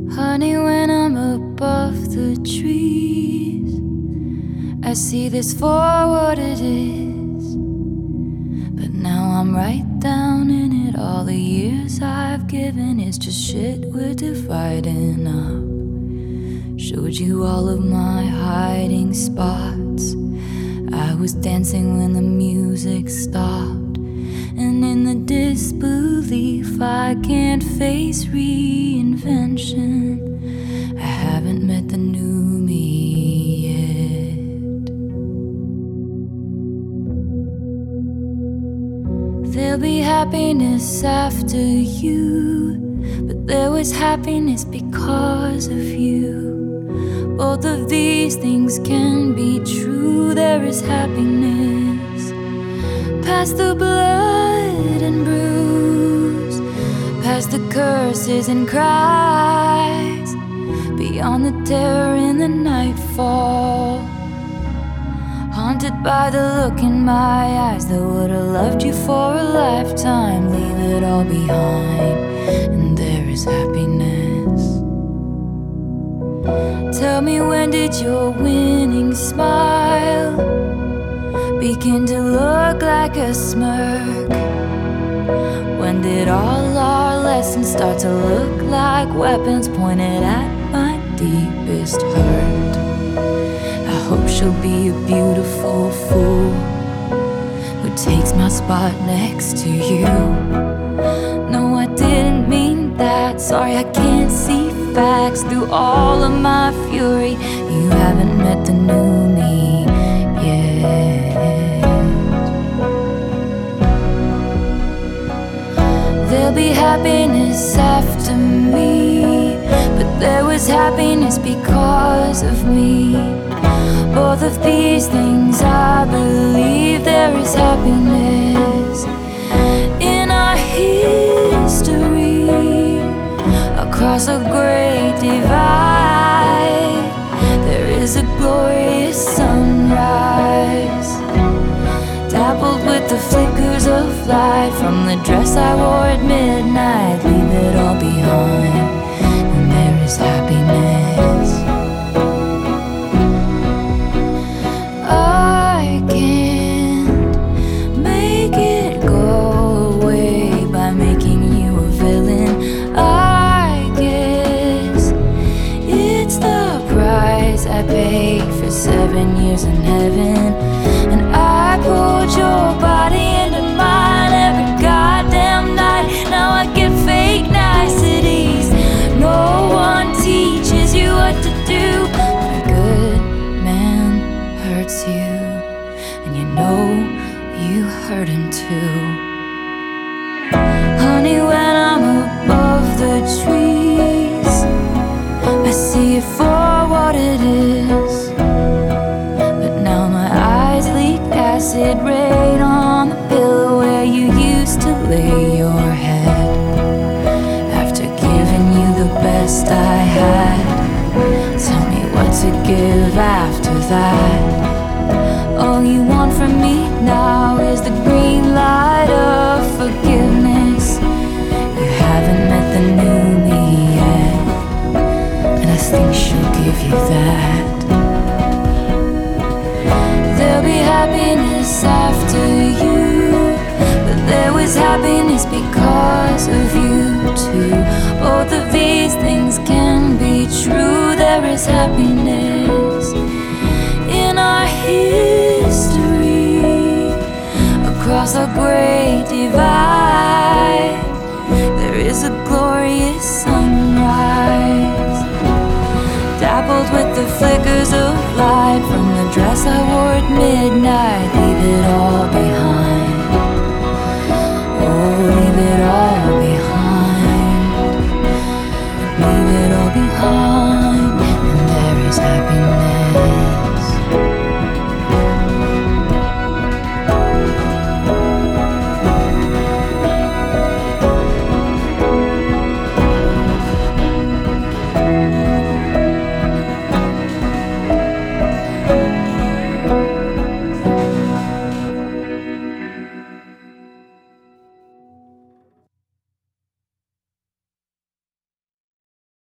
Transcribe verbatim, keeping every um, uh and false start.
Honey, when I'm above the trees, I see this for what it is. But now I'm right down in it. All the years I've given is just shit we're dividing up. Showed you all of my hiding spots. I was dancing when the music stopped, and in the disbelief I can't face reinvention. I haven't met the new me yet. There'll be happiness after you, but there was happiness because of you. Both of these things can be true. There is happiness past the blood and bruise, past the curses and cries, beyond the terror in the nightfall. Haunted by the look in my eyes that would have loved you for a lifetime. Leave it all behind, and there is happiness. Tell me, when did your winning smile begin to look like a smirk? When did all our lessons start to look like weapons pointed at my deepest hurt? I hope she'll be a beautiful fool who takes my spot next to you. No, I didn't mean that. Sorry, I can't see facts through all of my fury. You haven't met the new me yet. There'll be happiness after me, but there was happiness because of me. Both of these things I believe. There is happiness in our history. Across a great divide, there is a glorious sunrise, dappled with the flickers of light from the dress I wore at midnight. Leave it all behind, and there is happiness. I can't make it go away by making you a villain. I guess it's the price I paid for seven years in heaven. And I pulled your body into mine every goddamn night. Now I get fake niceties. No one teaches you what to do. But a good man hurts you, and you know you hurt him too. Honey, when I'm above the trees, I see it for what it is. But now my eyes leak acid rain on the pillow where you used to lay your head. After giving you the best I had, tell me what to give after that. All you want from me now is the green light of forgiveness. You haven't met the new me yet, and I think she'll give you that. There'll be happiness after you, but there was happiness because of you too. Both of these things can be true. There is happiness in our history. Across a great divide,